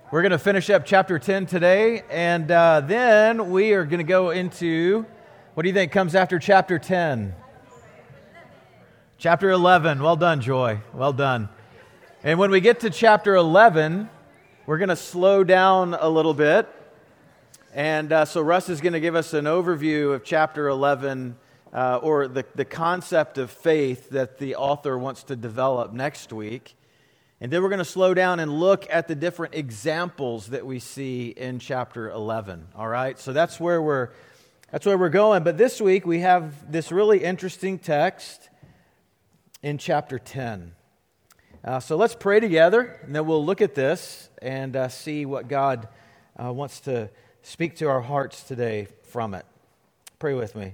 We're going to finish up chapter 10 today, and then we are going to go into, what do you think comes after chapter 10? Chapter 11. Well done, Joy. Well done. And when we get to chapter 11, we're going to slow down a little bit. And so Russ is going to give us an overview of chapter 11, or the concept of faith that the author wants to develop next week. And then we're going to slow down and look at the different examples that we see in chapter 11. All right, so that's where we're going. But this week we have this really interesting text in chapter 10. So let's pray together, and then we'll look at this and see what God wants to speak to our hearts today from it. Pray with me.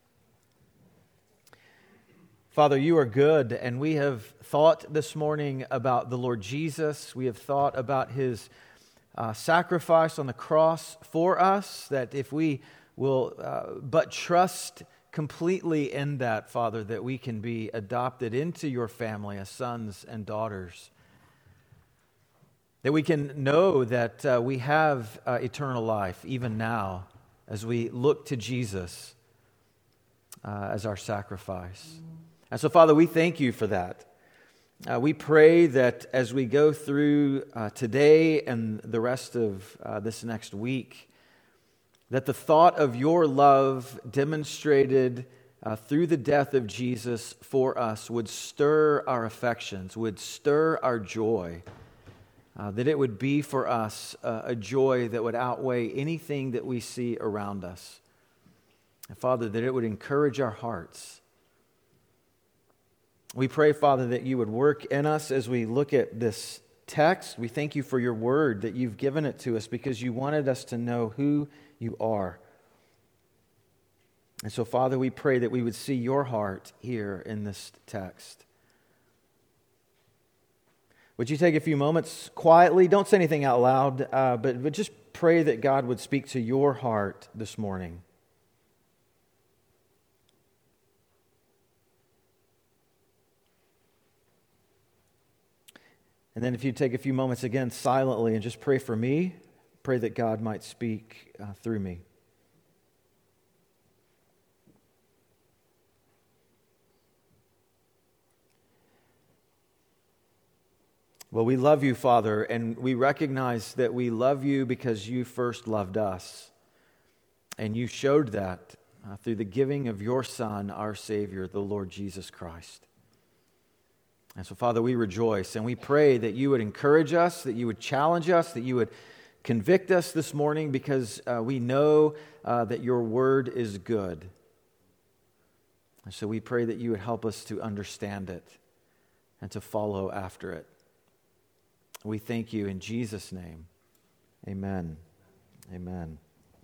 Father, you are good, and we have thought this morning about the Lord Jesus. We have thought about His sacrifice on the cross for us, that if we will but trust completely in that, Father, that we can be adopted into your family as sons and daughters. That we can know that we have eternal life even now as we look to Jesus as our sacrifice. And so, Father, we thank you for that. We pray that as we go through today and the rest of this next week, that the thought of your love demonstrated through the death of Jesus for us would stir our affections, would stir our joy, that it would be for us a joy that would outweigh anything that we see around us. And Father, that it would encourage our hearts. We pray, Father, that you would work in us as we look at this text. We thank you for your word, that you've given it to us because you wanted us to know who you are. And so, Father, we pray that we would see your heart here in this text. Would you take a few moments quietly? Don't say anything out loud, but just pray that God would speak to your heart this morning. And then if you take a few moments again silently and just pray for me, pray that God might speak through me. Well, we love you, Father, and we recognize that we love you because you first loved us. And you showed that through the giving of your Son, our Savior, the Lord Jesus Christ. And so, Father, we rejoice and we pray that you would encourage us, that you would challenge us, that you would convict us this morning because we know that your word is good. And so we pray that you would help us to understand it and to follow after it. We thank you in Jesus' name. Amen. Amen.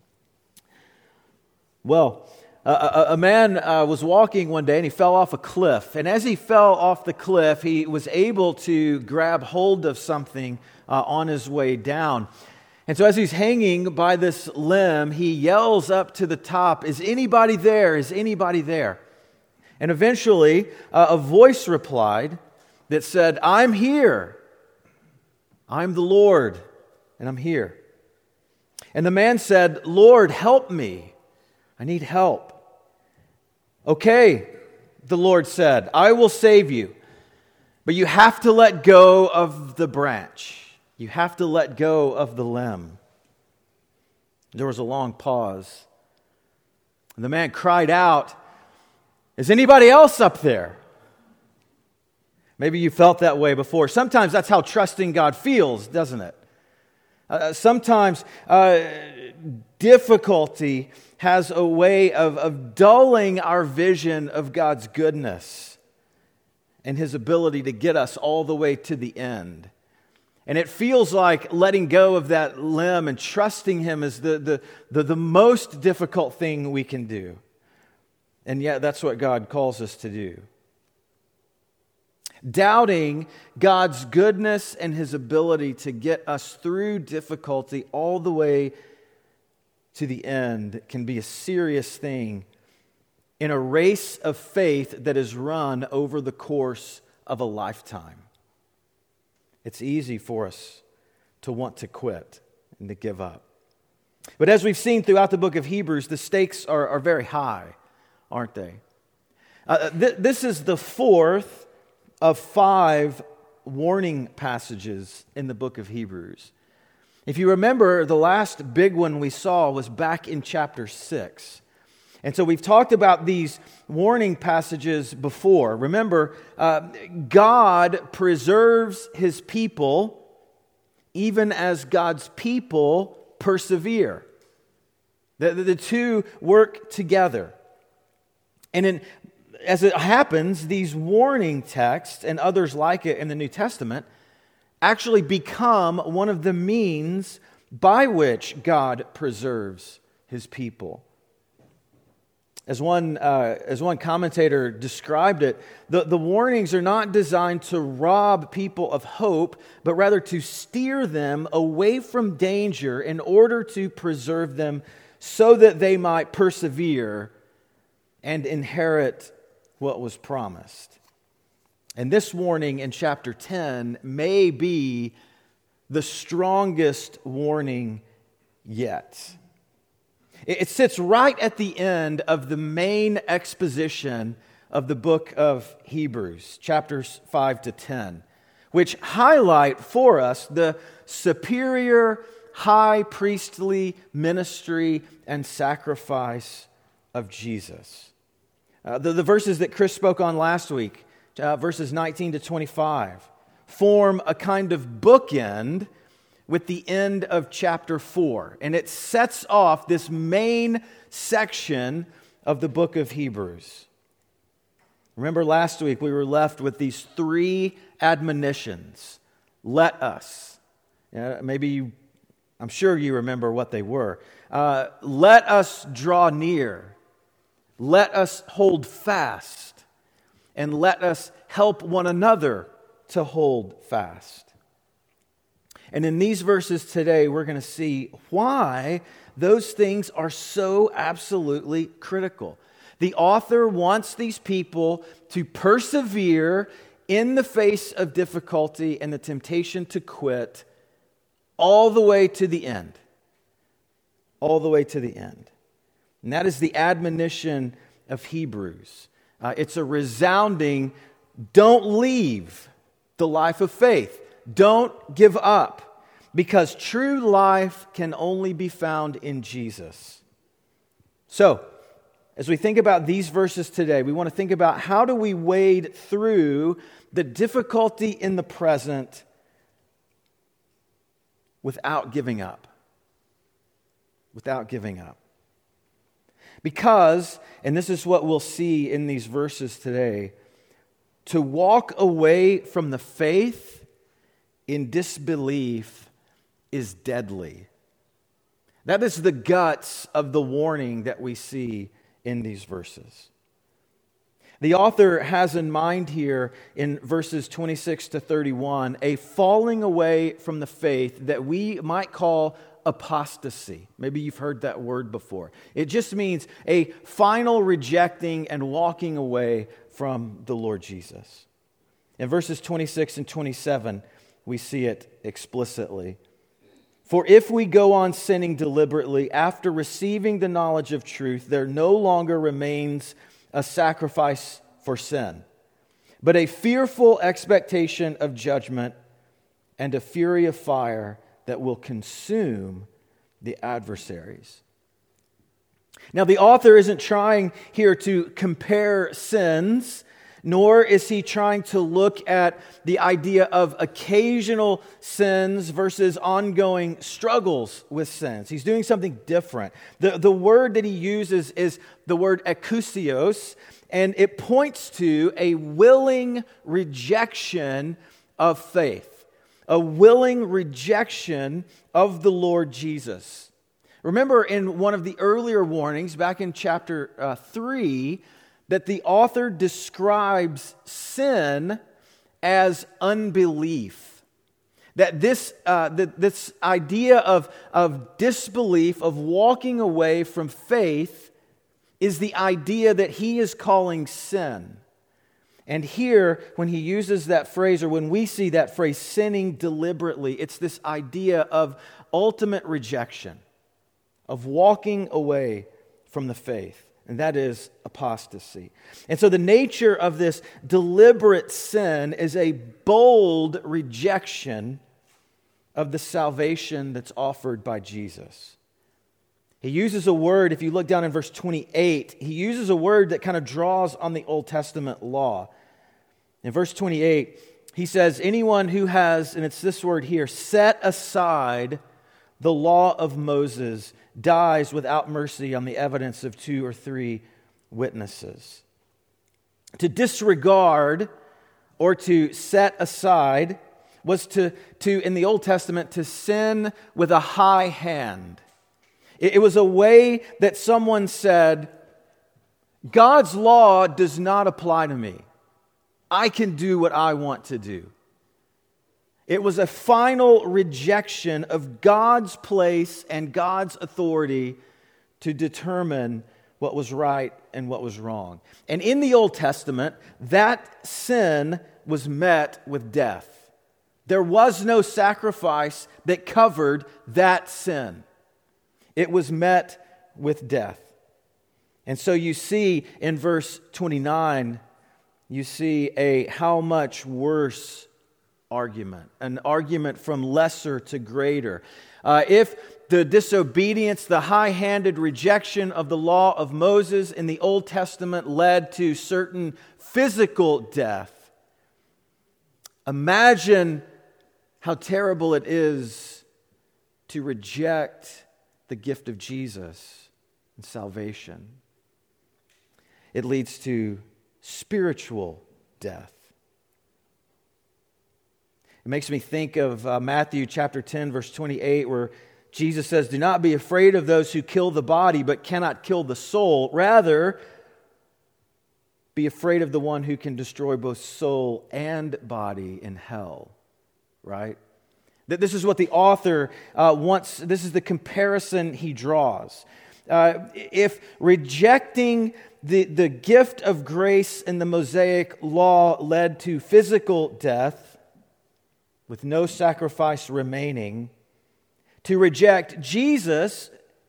Well, a man was walking one day and he fell off a cliff. And as he fell off the cliff, he was able to grab hold of something on his way down. And so as he's hanging by this limb, he yells up to the top, "Is anybody there? Is anybody there?" And eventually, a voice replied that said, "I'm here. I'm the Lord, and I'm here." And the man said, "Lord, help me. I need help." "Okay," the Lord said, "I will save you. But you have to let go of the branch. You have to let go of the limb." There was a long pause. And the man cried out, "Is anybody else up there?" Maybe you felt that way before. Sometimes that's how trusting God feels, doesn't it? Sometimes difficulty has a way of dulling our vision of God's goodness and His ability to get us all the way to the end. And it feels like letting go of that limb and trusting Him is the most difficult thing we can do. And yet that's what God calls us to do. Doubting God's goodness and His ability to get us through difficulty all the way to the end can be a serious thing in a race of faith that is run over the course of a lifetime. It's easy for us to want to quit and to give up. But as we've seen throughout the book of Hebrews, the stakes are very high, aren't they? This is the fourth of 5 warning passages in the book of Hebrews. If you remember, the last big one we saw was back in chapter 6. And so we've talked about these warning passages before. Remember, God preserves His people even as God's people persevere. The two work together. And as it happens, these warning texts and others like it in the New Testament actually become one of the means by which God preserves His people. As one commentator described it, the warnings are not designed to rob people of hope, but rather to steer them away from danger in order to preserve them so that they might persevere and inherit what was promised. And this warning in chapter 10 may be the strongest warning yet. It sits right at the end of the main exposition of the book of Hebrews, chapters 5 to 10, which highlight for us the superior high priestly ministry and sacrifice of Jesus. The verses that Chris spoke on last week, verses 19 to 25, form a kind of bookend with the end of chapter 4. And it sets off this main section of the book of Hebrews. Remember last week we were left with these 3 admonitions. Let us. I'm sure you remember what they were. Let us draw near. Let us hold fast. And let us help one another to hold fast. And in these verses today, we're going to see why those things are so absolutely critical. The author wants these people to persevere in the face of difficulty and the temptation to quit all the way to the end. All the way to the end. And that is the admonition of Hebrews. It's a resounding, don't leave the life of faith. Don't give up, because true life can only be found in Jesus. So, as we think about these verses today, we want to think about how do we wade through the difficulty in the present without giving up. Without giving up. Because, and this is what we'll see in these verses today, to walk away from the faith in disbelief is deadly. That is the guts of the warning that we see in these verses. The author has in mind here in verses 26 to 31 a falling away from the faith that we might call apostasy. Maybe you've heard that word before. It just means a final rejecting and walking away from the Lord Jesus. In verses 26 and 27, we see it explicitly. For if we go on sinning deliberately after receiving the knowledge of truth, there no longer remains a sacrifice for sin, but a fearful expectation of judgment and a fury of fire that will consume the adversaries. Now, the author isn't trying here to compare sins, nor is he trying to look at the idea of occasional sins versus ongoing struggles with sins. He's doing something different. The word that he uses is the word ekousios, and it points to a willing rejection of faith, a willing rejection of the Lord Jesus. Remember in one of the earlier warnings, back in chapter 3, that the author describes sin as unbelief. That this idea of disbelief, of walking away from faith, is the idea that he is calling sin. And here, when he uses that phrase, or when we see that phrase, sinning deliberately, it's this idea of ultimate rejection, of walking away from the faith. And that is apostasy. And so the nature of this deliberate sin is a bold rejection of the salvation that's offered by Jesus. He uses a word, if you look down in verse 28, he uses a word that kind of draws on the Old Testament law. In verse 28, he says, anyone who has, and it's this word here, set aside the law of Moses dies without mercy on the evidence of 2 or 3 witnesses. To disregard or to set aside was to in the Old Testament, to sin with a high hand. It was a way that someone said, God's law does not apply to me. I can do what I want to do. It was a final rejection of God's place and God's authority to determine what was right and what was wrong. And in the Old Testament, that sin was met with death. There was no sacrifice that covered that sin. It was met with death. And so you see in verse 29, you see a how much worse argument, an argument from lesser to greater. If the disobedience, the high-handed rejection of the law of Moses in the Old Testament led to certain physical death, imagine how terrible it is to reject the gift of Jesus and salvation. It leads to spiritual death. It makes me think of Matthew chapter 10, verse 28, where Jesus says, do not be afraid of those who kill the body but cannot kill the soul. Rather, be afraid of the one who can destroy both soul and body in hell. Right? This is what the author wants. This is the comparison he draws. If rejecting the gift of grace in the Mosaic law led to physical death, with no sacrifice remaining, to reject Jesus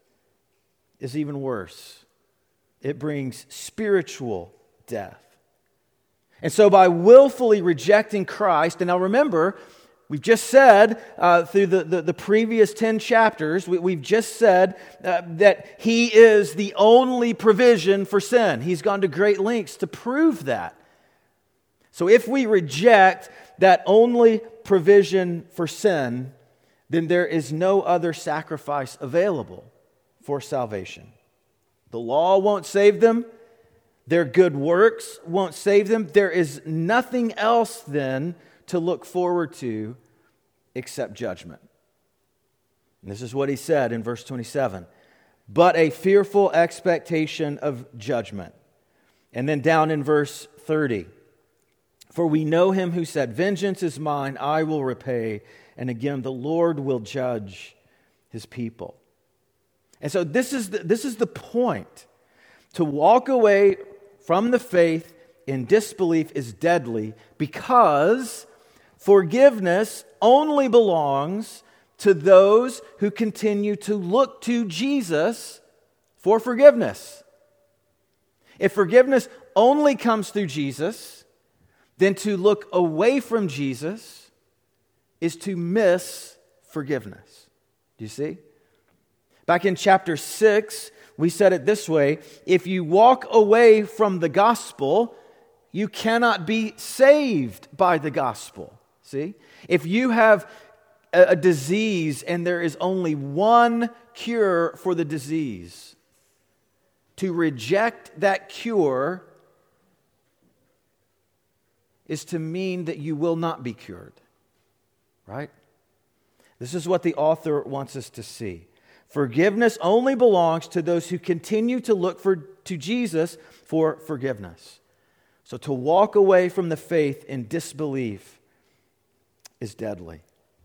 is even worse. It brings spiritual death. And so by willfully rejecting Christ, and now remember, we've just said through the previous 10 chapters, we've just said that He is the only provision for sin. He's gone to great lengths to prove that. So if we reject that only provision for sin, then there is no other sacrifice available for salvation. The law won't save them. Their good works won't save them. There is nothing else then to look forward to except judgment. And this is what he said in verse 27. But a fearful expectation of judgment. And then down in verse 30. For we know him who said, vengeance is mine, I will repay. And again, the Lord will judge his people. And so this is the point. To walk away from the faith in disbelief is deadly because forgiveness only belongs to those who continue to look to Jesus for forgiveness. If forgiveness only comes through Jesus, then to look away from Jesus is to miss forgiveness. Do you see? Back in chapter 6, we said it this way: if you walk away from the gospel, you cannot be saved by the gospel. See? If you have a disease and there is only one cure for the disease, to reject that cure is to mean that you will not be cured. Right? This is what the author wants us to see. Forgiveness only belongs to those who continue to look to Jesus for forgiveness. So to walk away from the faith in disbelief is deadly.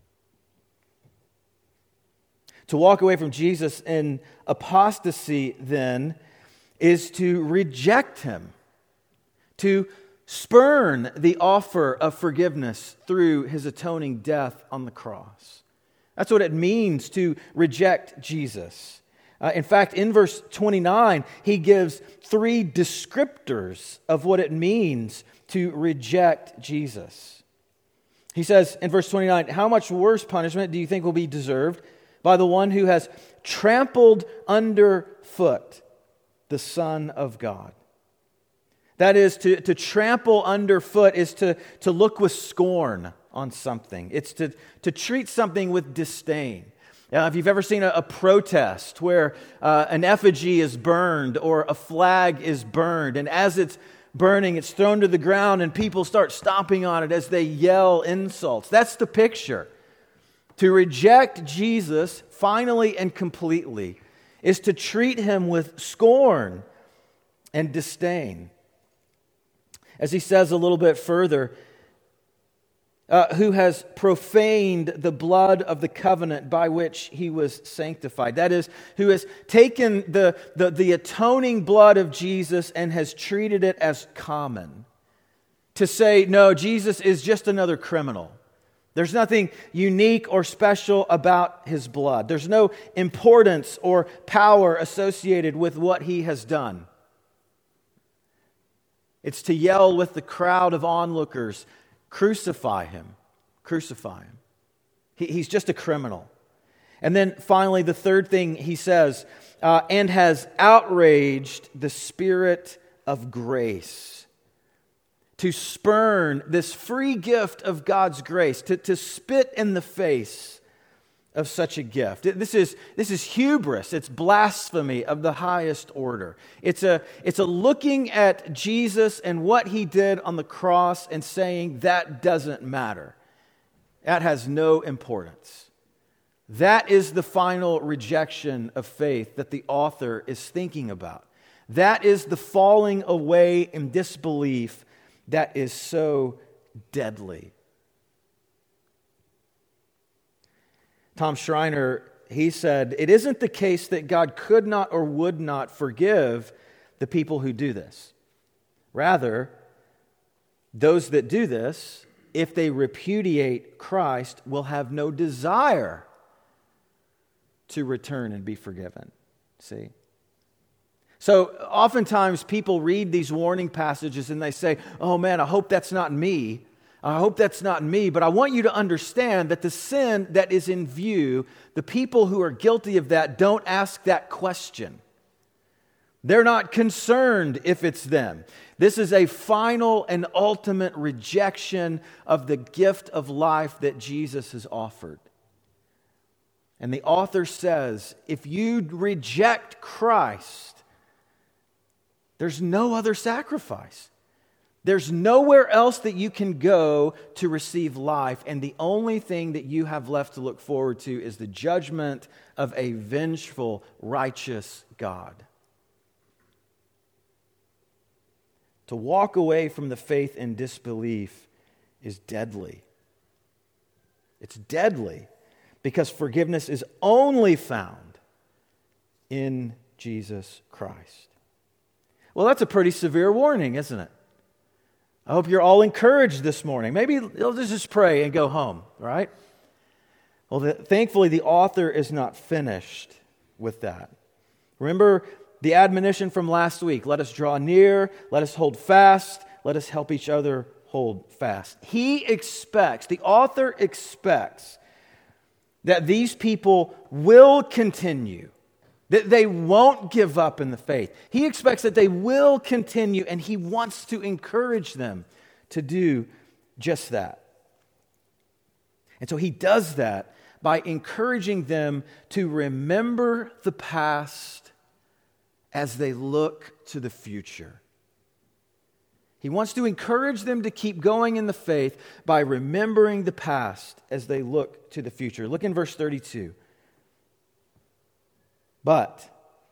To walk away from Jesus in apostasy, then, is to reject Him, to spurn the offer of forgiveness through his atoning death on the cross. That's what it means to reject Jesus. In fact, in verse 29, he gives 3 descriptors of what it means to reject Jesus. He says in verse 29, "How much worse punishment do you think will be deserved by the one who has trampled underfoot the Son of God?" That is, to trample underfoot is to look with scorn on something. It's to treat something with disdain. If you've ever seen a protest where an effigy is burned or a flag is burned, and as it's burning, it's thrown to the ground and people start stomping on it as they yell insults. That's the picture. To reject Jesus finally and completely is to treat him with scorn and disdain. As he says a little bit further, who has profaned the blood of the covenant by which he was sanctified. That is, who has taken the atoning blood of Jesus and has treated it as common. To say, no, Jesus is just another criminal. There's nothing unique or special about his blood. There's no importance or power associated with what he has done. It's to yell with the crowd of onlookers, "Crucify him, crucify him." He's just a criminal. And then finally, the third thing he says, and has outraged the Spirit of grace. To spurn this free gift of God's grace, to spit in the face of such a gift. This is hubris. It's blasphemy of the highest order. It's a looking at Jesus and what he did on the cross and saying that doesn't matter. That has no importance. That is the final rejection of faith that the author is thinking about. That is the falling away in disbelief that is so deadly. Tom Schreiner, he said, "It isn't the case that God could not or would not forgive the people who do this. Rather, those that do this, if they repudiate Christ, will have no desire to return and be forgiven." See? So oftentimes people read these warning passages and they say, "Oh man, I hope that's not me. I hope that's not me." But I want you to understand that the sin that is in view, the people who are guilty of that don't ask that question. They're not concerned if it's them. This is a final and ultimate rejection of the gift of life that Jesus has offered. And the author says, if you reject Christ, there's no other sacrifice. There's nowhere else that you can go to receive life, and the only thing that you have left to look forward to is the judgment of a vengeful, righteous God. To walk away from the faith in disbelief is deadly. It's deadly because forgiveness is only found in Jesus Christ. Well, that's a pretty severe warning, isn't it? I hope you're all encouraged this morning. Maybe you'll just pray and go home, right? Well, thankfully, the author is not finished with that. Remember the admonition from last week. Let us draw near, let us hold fast, let us help each other hold fast. The author expects that these people will continue, that they won't give up in the faith. He expects that they will continue, and he wants to encourage them to do just that. And so he does that by encouraging them to remember the past as they look to the future. He wants to encourage them to keep going in the faith by remembering the past as they look to the future. Look in verse 32. But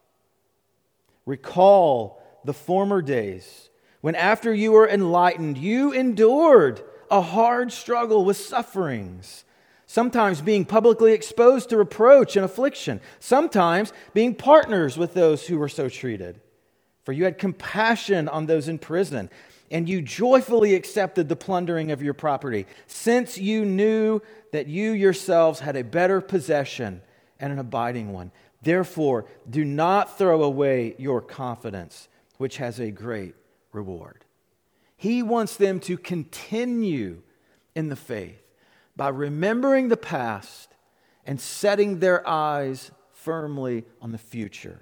recall the former days when after you were enlightened, you endured a hard struggle with sufferings, sometimes being publicly exposed to reproach and affliction, sometimes being partners with those who were so treated. For you had compassion on those in prison, and you joyfully accepted the plundering of your property, since you knew that you yourselves had a better possession and an abiding one. Therefore, do not throw away your confidence, which has a great reward. He wants them to continue in the faith by remembering the past and setting their eyes firmly on the future.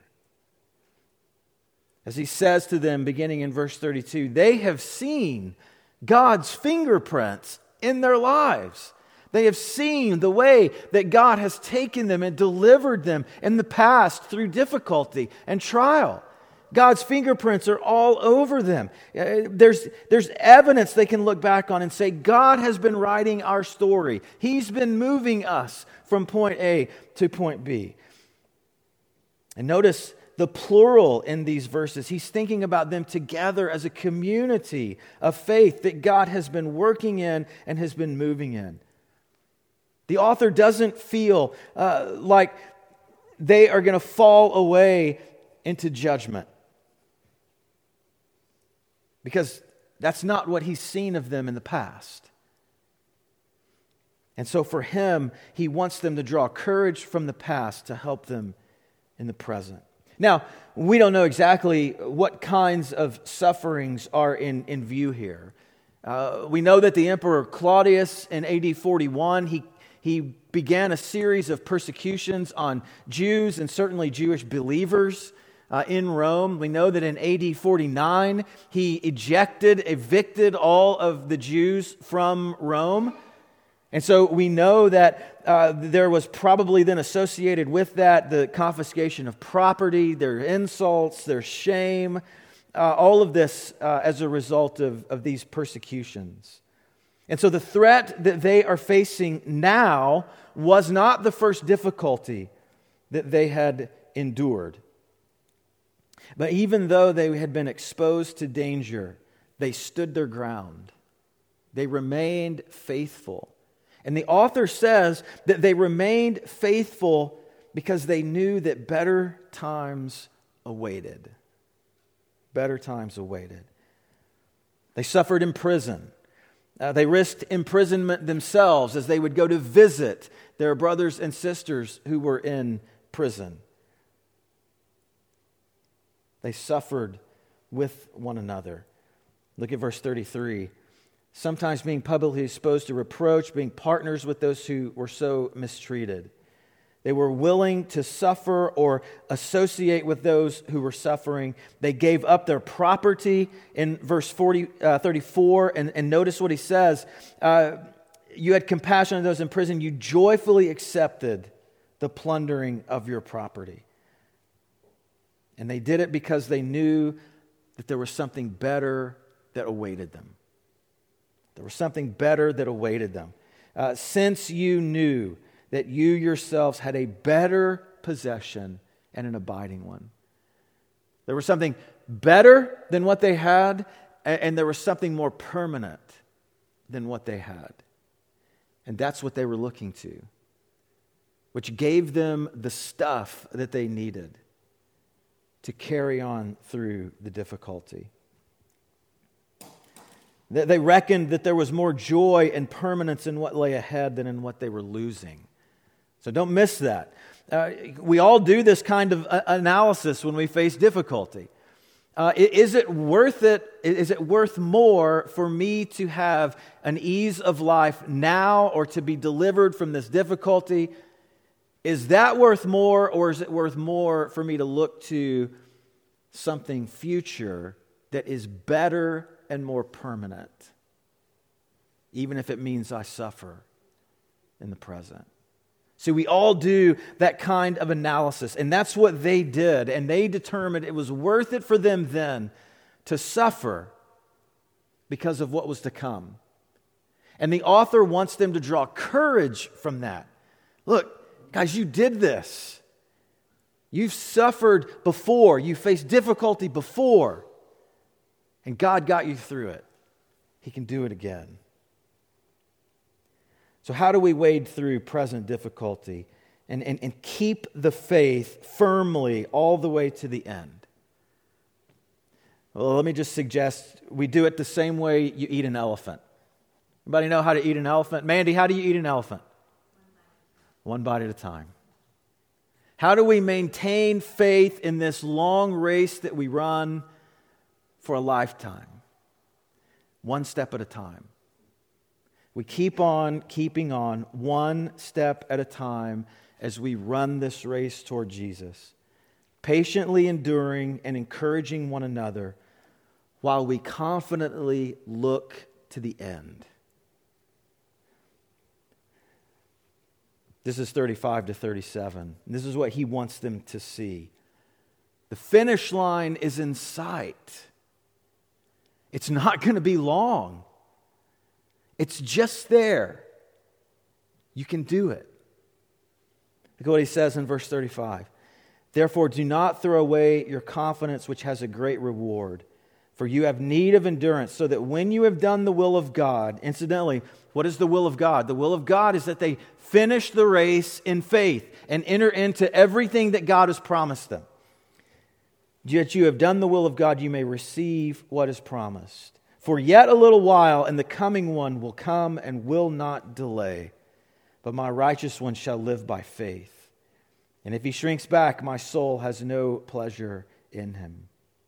As he says to them, beginning in verse 32, they have seen God's fingerprints in their lives. They have seen the way that God has taken them and delivered them in the past through difficulty and trial. God's fingerprints are all over them. There's evidence they can look back on and say, God has been writing our story. He's been moving us from point A to point B. And notice the plural in these verses. He's thinking about them together as a community of faith that God has been working in and has been moving in. The author doesn't feel like they are going to fall away into judgment, because that's not what he's seen of them in the past. And so for him, he wants them to draw courage from the past to help them in the present. Now, we don't know exactly what kinds of sufferings are in view here. We know that the Emperor Claudius in AD 41, he began a series of persecutions on Jews and certainly Jewish believers in Rome. We know that in AD 49, he evicted all of the Jews from Rome. And so we know that there was probably then associated with that the confiscation of property, their insults, their shame, all of this as a result of these persecutions. And so the threat that they are facing now was not the first difficulty that they had endured. But even though they had been exposed to danger, they stood their ground. They remained faithful. And the author says that they remained faithful because they knew that better times awaited. Better times awaited. They suffered in prison. They risked imprisonment themselves as they would go to visit their brothers and sisters who were in prison. They suffered with one another. Look at verse 33. Sometimes being publicly exposed to reproach, being partners with those who were so mistreated. They were willing to suffer or associate with those who were suffering. They gave up their property in verse 34. And notice what he says. You had compassion on those in prison. You joyfully accepted the plundering of your property. And they did it because they knew that there was something better that awaited them. There was something better that awaited them. Since you knew that you yourselves had a better possession and an abiding one. There was something better than what they had, and there was something more permanent than what they had. And that's what they were looking to, which gave them the stuff that they needed to carry on through the difficulty. They reckoned that there was more joy and permanence in what lay ahead than in what they were losing. So don't miss that. We all do this kind of analysis when we face difficulty. Is it worth it? Is it worth more for me to have an ease of life now or to be delivered from this difficulty? Is that worth more, or is it worth more for me to look to something future that is better and more permanent, even if it means I suffer in the present? See, we all do that kind of analysis, and that's what they did, and they determined it was worth it for them then to suffer because of what was to come. And the author wants them to draw courage from that. Look, guys, you did this. You've suffered before. You faced difficulty before. And God got you through it. He can do it again. So how do we wade through present difficulty and keep the faith firmly all the way to the end? Well, let me just suggest we do it the same way you eat an elephant. Anybody know how to eat an elephant? Mandy, how do you eat an elephant? One bite at a time. How do we maintain faith in this long race that we run for a lifetime? One step at a time. We keep on keeping on one step at a time as we run this race toward Jesus, patiently enduring and encouraging one another while we confidently look to the end. This is 35 to 37. This is what he wants them to see. The finish line is in sight. It's not going to be long. It's just there. You can do it. Look at what he says in verse 35. Therefore, do not throw away your confidence, which has a great reward. For you have need of endurance, so that when you have done the will of God, incidentally, what is the will of God? The will of God is that they finish the race in faith and enter into everything that God has promised them. Yet you have done the will of God, you may receive what is promised. For yet a little while, and the coming one will come and will not delay. But my righteous one shall live by faith. And if he shrinks back, my soul has no pleasure in him.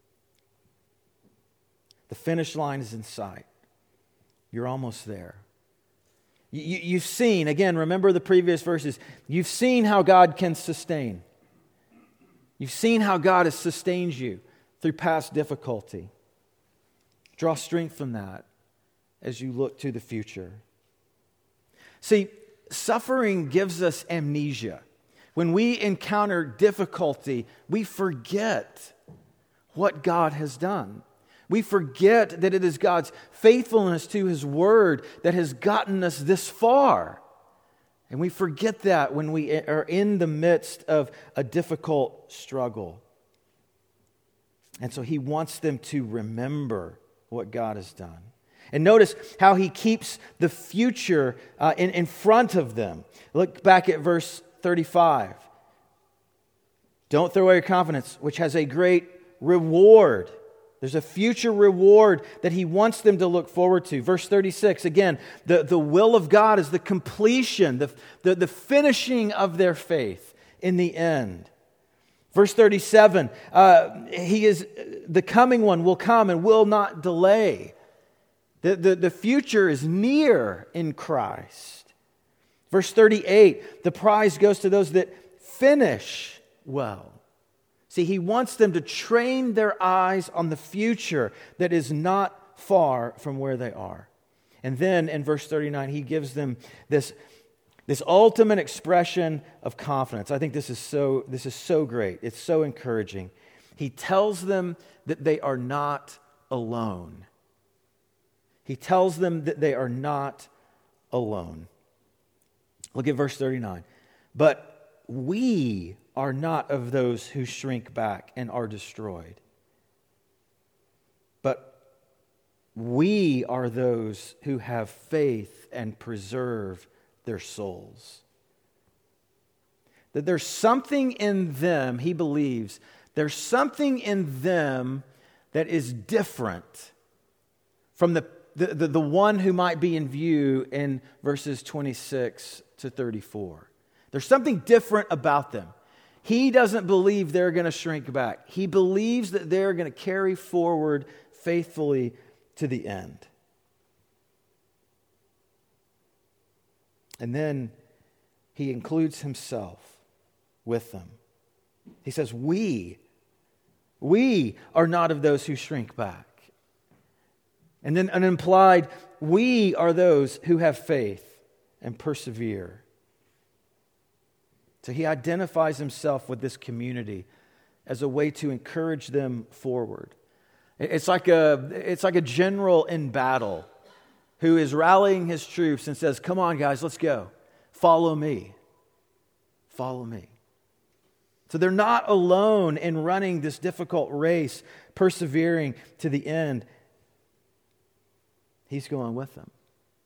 The finish line is in sight. You're almost there. You've seen, again, remember the previous verses, you've seen how God can sustain. You've seen how God has sustained you through past difficulty. Draw strength from that as you look to the future. See, suffering gives us amnesia. When we encounter difficulty, we forget what God has done. We forget that it is God's faithfulness to His Word that has gotten us this far. And we forget that when we are in the midst of a difficult struggle. And so He wants them to remember what God has done. And notice how He keeps the future in front of them. Look back at verse 35. Don't throw away your confidence, which has a great reward. There's a future reward that He wants them to look forward to. Verse 36, again, the will of God is the completion, the finishing of their faith in the end. Verse 37, the coming one will come and will not delay. The future is near in Christ. Verse 38, the prize goes to those that finish well. See, He wants them to train their eyes on the future that is not far from where they are. And then in verse 39, He gives them this ultimate expression of confidence. I think this is so great. It's so encouraging. He tells them that they are not alone. He tells them that they are not alone. Look at verse 39. But we are not of those who shrink back and are destroyed. But we are those who have faith and preserve their souls. That there's something in them, he believes, there's something in them that is different from the one who might be in view in verses 26 to 34. There's something different about them. He doesn't believe they're going to shrink back. He believes that they're going to carry forward faithfully to the end. And then he includes himself with them. He says, we are not of those who shrink back. And then an implied, we are those who have faith and persevere. So he identifies himself with this community as a way to encourage them forward. It's like a general in battle who is rallying his troops and says, come on guys, let's go. Follow me. Follow me. So they're not alone in running this difficult race, persevering to the end. He's going with them.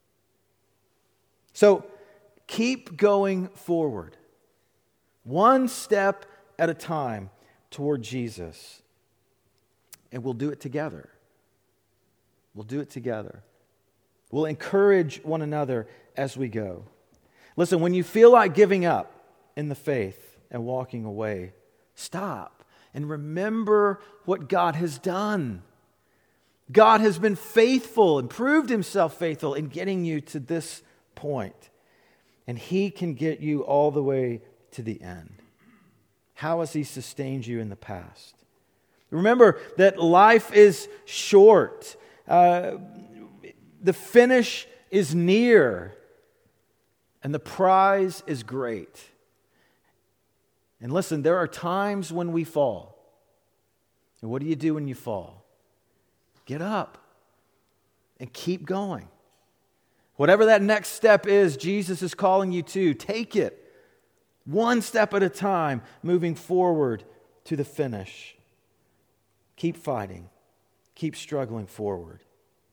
So keep going forward. One step at a time toward Jesus. and we'll do it together. We'll do it together. We'll encourage one another as we go. Listen, when you feel like giving up in the faith and walking away, stop and remember what God has done. God has been faithful and proved himself faithful in getting you to this point. And he can get you all the way to the end. How has he sustained you in the past? Remember that life is short. The finish is near. And the prize is great. And listen, there are times when we fall. And what do you do when you fall? Get up and keep going. Whatever that next step is Jesus is calling you to, take it. One step at a time, moving forward to the finish. Keep fighting. Keep struggling forward.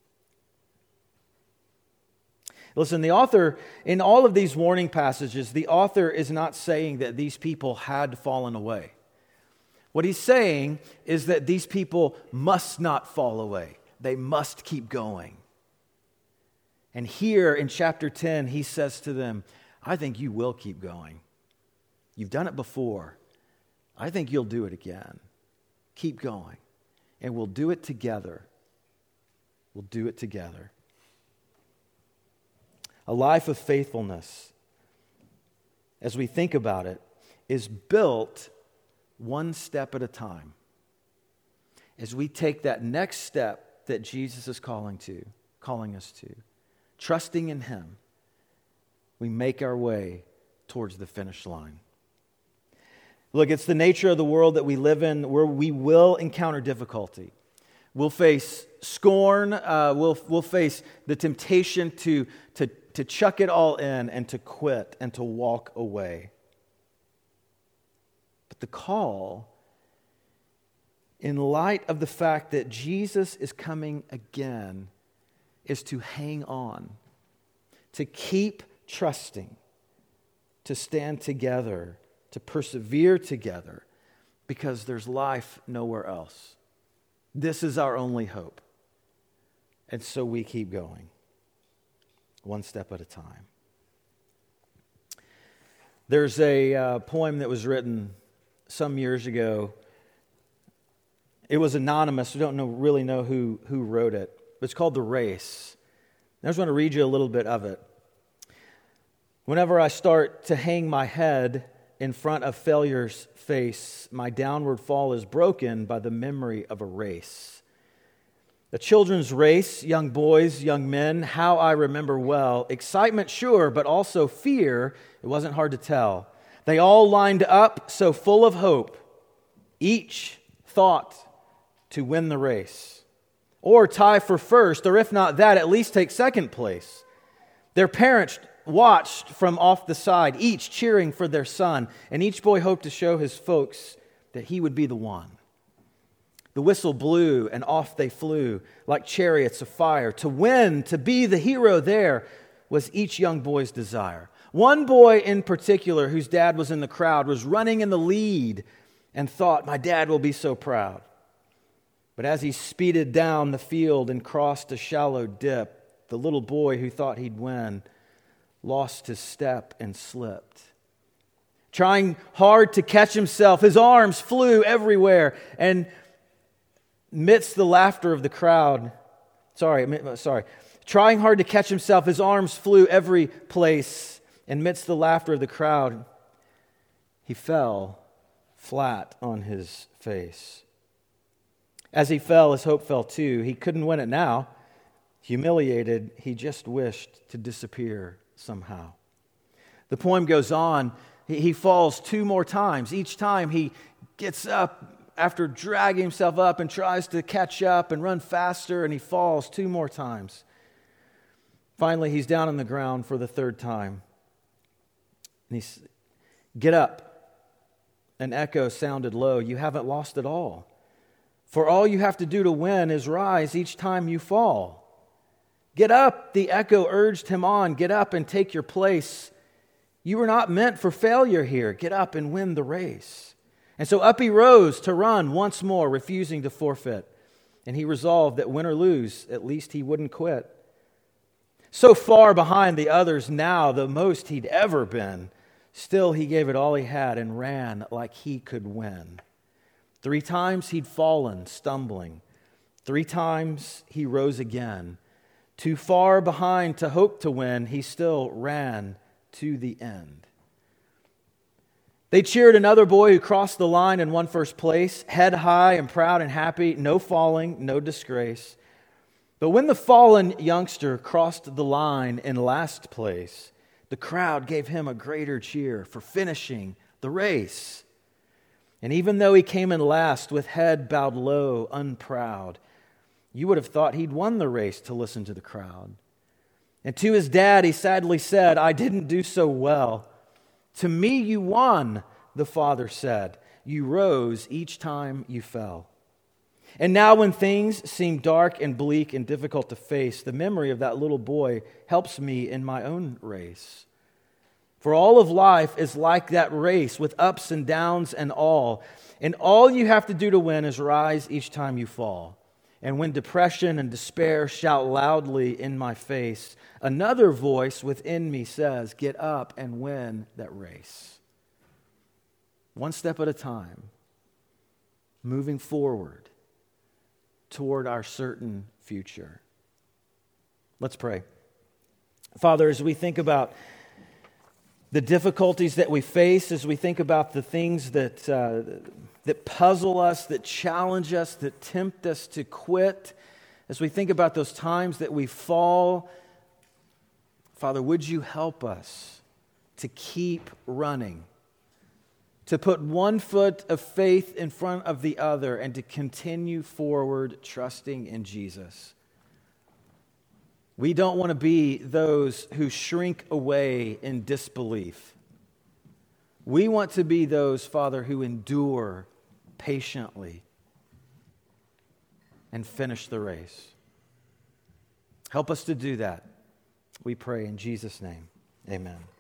Listen, the author, in all of these warning passages, the author is not saying that these people had fallen away. What he's saying is that these people must not fall away. They must keep going. And here in chapter 10, he says to them, I think you will keep going. You've done it before. I think you'll do it again. Keep going. And we'll do it together. We'll do it together. A life of faithfulness, as we think about it, is built one step at a time. As we take that next step that Jesus is calling us to, trusting in him, we make our way towards the finish line. Look, it's the nature of the world that we live in where we will encounter difficulty. We'll face scorn. We'll face the temptation to chuck it all in and to quit and to walk away. But the call, in light of the fact that Jesus is coming again, is to hang on, to keep trusting, to stand together, to persevere together, because there's life nowhere else. This is our only hope. And so we keep going, one step at a time. There's a poem that was written some years ago. It was anonymous. We don't really know who wrote it. But it's called The Race. I just want to read you a little bit of it. Whenever I start to hang my head in front of failure's face, my downward fall is broken by the memory of a race. A children's race, young boys, young men, how I remember well. Excitement, sure, but also fear. It wasn't hard to tell. They all lined up, so full of hope. Each thought to win the race, or tie for first, or if not that, at least take second place. Their parents watched from off the side, each cheering for their son, and each boy hoped to show his folks that he would be the one. The whistle blew, and off they flew like chariots of fire. To win, to be the hero there, was each young boy's desire. One boy in particular, whose dad was in the crowd, was running in the lead and thought, my dad will be so proud. But as he speeded down the field and crossed a shallow dip, the little boy who thought he'd win lost his step and slipped. Trying hard to catch himself, his arms flew everywhere, and amidst the laughter of the crowd, trying hard to catch himself, his arms flew every place, and amidst the laughter of the crowd, he fell flat on his face. As he fell, his hope fell too. He couldn't win it now. Humiliated, he just wished to disappear somehow. The poem goes on. He falls 2 more times. Each time he gets up after dragging himself up and tries to catch up and run faster, and he falls 2 more times. Finally, he's down on the ground for the 3rd time. And he's, get up. An echo sounded low. You haven't lost it all. For all you have to do to win is rise each time you fall. Get up, the echo urged him on. Get up and take your place. You were not meant for failure here. Get up and win the race. And so up he rose to run once more, refusing to forfeit. and he resolved that win or lose, at least he wouldn't quit. So far behind the others now, the most he'd ever been, still he gave it all he had and ran like he could win. 3 times he'd fallen, stumbling. 3 times he rose again. Too far behind to hope to win, he still ran to the end. They cheered another boy who crossed the line and won first place, head high and proud and happy, no falling, no disgrace. But when the fallen youngster crossed the line in last place, the crowd gave him a greater cheer for finishing the race. And even though he came in last with head bowed low, unproud, you would have thought he'd won the race to listen to the crowd. And to his dad he sadly said, "I didn't do so well." "To me you won," the father said. "You rose each time you fell." And now when things seem dark and bleak and difficult to face, the memory of that little boy helps me in my own race. For all of life is like that race with ups and downs and all you have to do to win is rise each time you fall. And when depression and despair shout loudly in my face, another voice within me says, "Get up and win that race." One step at a time, moving forward toward our certain future. Let's pray. Father, as we think about the difficulties that we face, as we think about the things that puzzle us, that challenge us, that tempt us to quit, as we think about those times that we fall, Father, would you help us to keep running, to put one foot of faith in front of the other, and to continue forward trusting in Jesus. We don't want to be those who shrink away in disbelief. We want to be those, Father, who endure patiently and finish the race. Help us to do that, we pray in Jesus' name. Amen.